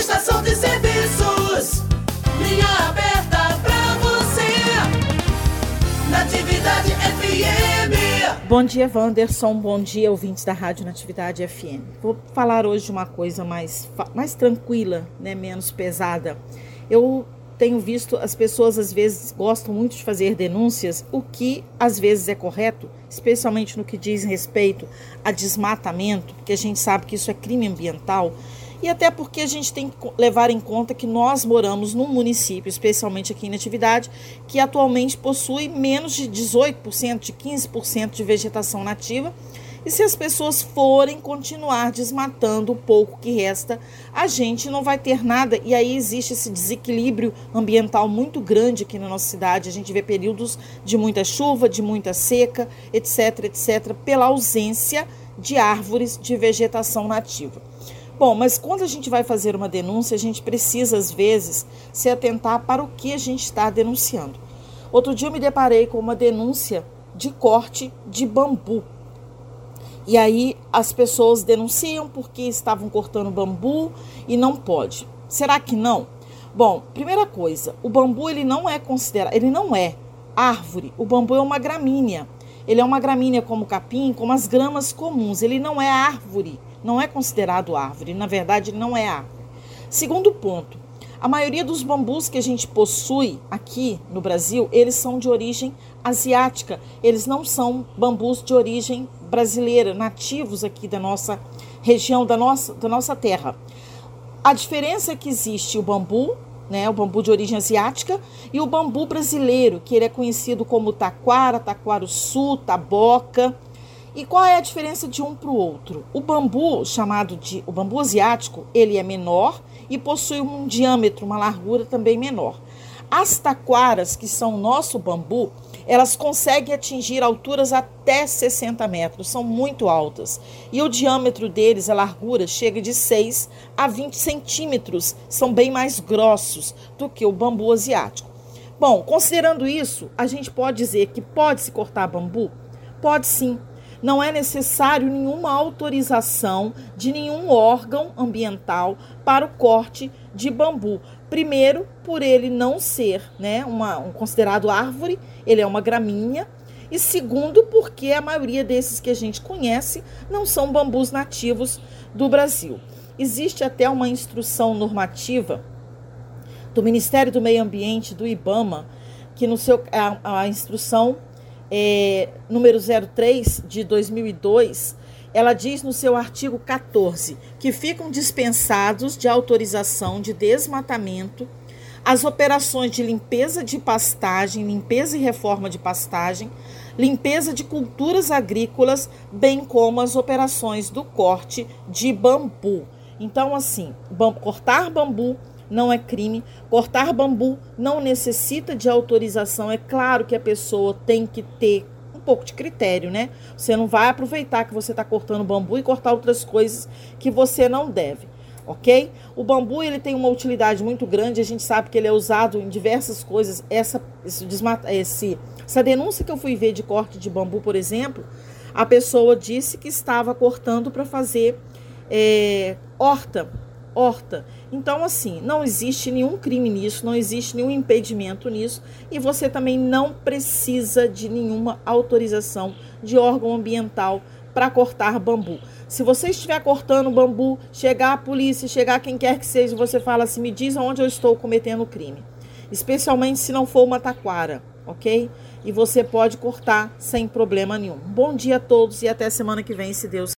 Prestação de serviços, linha aberta pra você, Natividade FM. Bom dia, Wanderson. Bom dia, ouvintes da Rádio Natividade FM. Vou falar hoje de uma coisa mais tranquila, né, menos pesada. Eu tenho visto as pessoas às vezes gostam muito de fazer denúncias, o que às vezes é correto, especialmente no que diz respeito a desmatamento, porque a gente sabe que isso é crime ambiental, e até porque a gente tem que levar em conta que nós moramos num município, especialmente aqui em Natividade, que atualmente possui menos de 18%, de 15% de vegetação nativa. E se as pessoas forem continuar desmatando o pouco que resta, a gente não vai ter nada. E aí existe esse desequilíbrio ambiental muito grande aqui na nossa cidade. A gente vê períodos de muita chuva, de muita seca, etc, etc, pela ausência de árvores de vegetação nativa. Bom, mas quando a gente vai fazer uma denúncia, a gente precisa, às vezes, se atentar para o que a gente está denunciando. Outro dia eu me deparei com uma denúncia de corte de bambu. E aí as pessoas denunciam porque estavam cortando bambu e não pode. Será que não? Bom, primeira coisa, o bambu ele não é árvore. O bambu é uma gramínea. Ele é uma gramínea como o capim, como as gramas comuns. Ele não é árvore, não é considerado árvore. Na verdade, ele não é árvore. Segundo ponto, a maioria dos bambus que a gente possui aqui no Brasil, eles são de origem asiática. Eles não são bambus de origem brasileira, nativos aqui da nossa região, da nossa terra. A diferença é que existe o bambu, né, o bambu de origem asiática, e o bambu brasileiro, que ele é conhecido como taquara, taquaruçu, taboca. E qual é a diferença de um para o outro? O bambu, o bambu asiático, ele é menor e possui um diâmetro, uma largura também menor. As taquaras, que são o nosso bambu, elas conseguem atingir alturas até 60 metros, são muito altas. E o diâmetro deles, a largura, chega de 6 a 20 centímetros, são bem mais grossos do que o bambu asiático. Bom, considerando isso, a gente pode dizer que pode-se cortar bambu? Pode sim. Não é necessário nenhuma autorização de nenhum órgão ambiental para o corte de bambu. Primeiro, por ele não ser, né, considerado árvore, ele é uma gramínea. E segundo, porque a maioria desses que a gente conhece não são bambus nativos do Brasil. Existe até uma instrução normativa do Ministério do Meio Ambiente, do IBAMA, que a instrução número 03 de 2002, ela diz no seu artigo 14 que ficam dispensados de autorização de desmatamento as operações de limpeza de pastagem, limpeza e reforma de pastagem, limpeza de culturas agrícolas, bem como as operações do corte de bambu. Então, assim, cortar bambu não é crime, cortar bambu não necessita de autorização. É claro que a pessoa tem que ter um pouco de critério, né? Você não vai aproveitar que você está cortando bambu e cortar outras coisas que você não deve, ok? O bambu, ele tem uma utilidade muito grande, a gente sabe que ele é usado em diversas coisas. Essa denúncia que eu fui ver de corte de bambu, por exemplo, a pessoa disse que estava cortando para fazer horta. Então, assim, não existe nenhum crime nisso, não existe nenhum impedimento nisso, e você também não precisa de nenhuma autorização de órgão ambiental para cortar bambu. Se você estiver cortando bambu, chegar a polícia, chegar quem quer que seja, você fala assim: me diz onde eu estou cometendo o crime. Especialmente se não for uma taquara, ok? E você pode cortar sem problema nenhum. Bom dia a todos e até semana que vem, se Deus quiser.